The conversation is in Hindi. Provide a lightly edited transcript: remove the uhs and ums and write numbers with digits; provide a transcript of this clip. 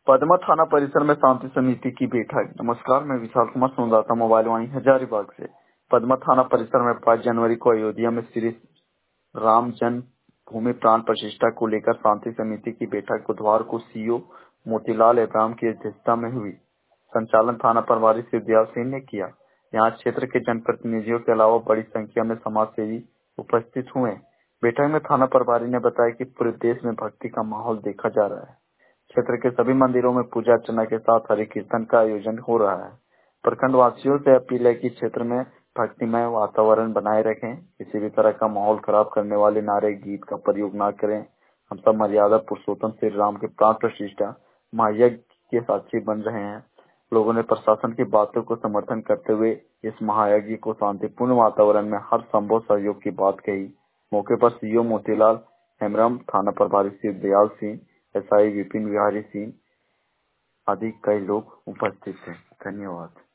पदमा थाना परिसर में शांति समिति की बैठक। नमस्कार, मैं विशाल कुमार, संवाददाता मोबाइल वाणी हजारीबाग से। पदमा थाना परिसर में 5 जनवरी को अयोध्या में श्री राम जन्म भूमि प्राण प्रतिष्ठा को लेकर शांति समिति की बैठक बुधवार को सीओ मोतीलाल एब्राम की अध्यक्षता में हुई। संचालन थाना प्रभारी शिवदयाल सिंह ने किया। यहाँ क्षेत्र के जनप्रतिनिधियों के अलावा बड़ी संख्या में समाज सेवी उपस्थित हुए। बैठक में थाना प्रभारी ने बताया कि पूरे देश में भक्ति का माहौल देखा जा रहा है। क्षेत्र के सभी मंदिरों में पूजा अर्चना के साथ हरि कीर्तन का आयोजन हो रहा है। प्रखंड वासियों से अपील है कि क्षेत्र में भक्तिमय वातावरण बनाए रखें। किसी भी तरह का माहौल खराब करने वाले नारे गीत का प्रयोग न करें। हम सब मर्यादा पुरुषोत्तम श्री राम के प्राण प्रतिष्ठा महायज्ञ के साक्षी बन रहे हैं। लोगों ने प्रशासन की बातों को समर्थन करते हुए इस महायज्ञ को शांतिपूर्ण वातावरण में हर संभव सहयोग की बात कही। मौके पर सीओ मोतीलाल हेम्ब्रम, थाना प्रभारी शिवदयाल सिंह, एसआई विपिन बिहारी सिंह आदि कई लोग उपस्थित थे। धन्यवाद।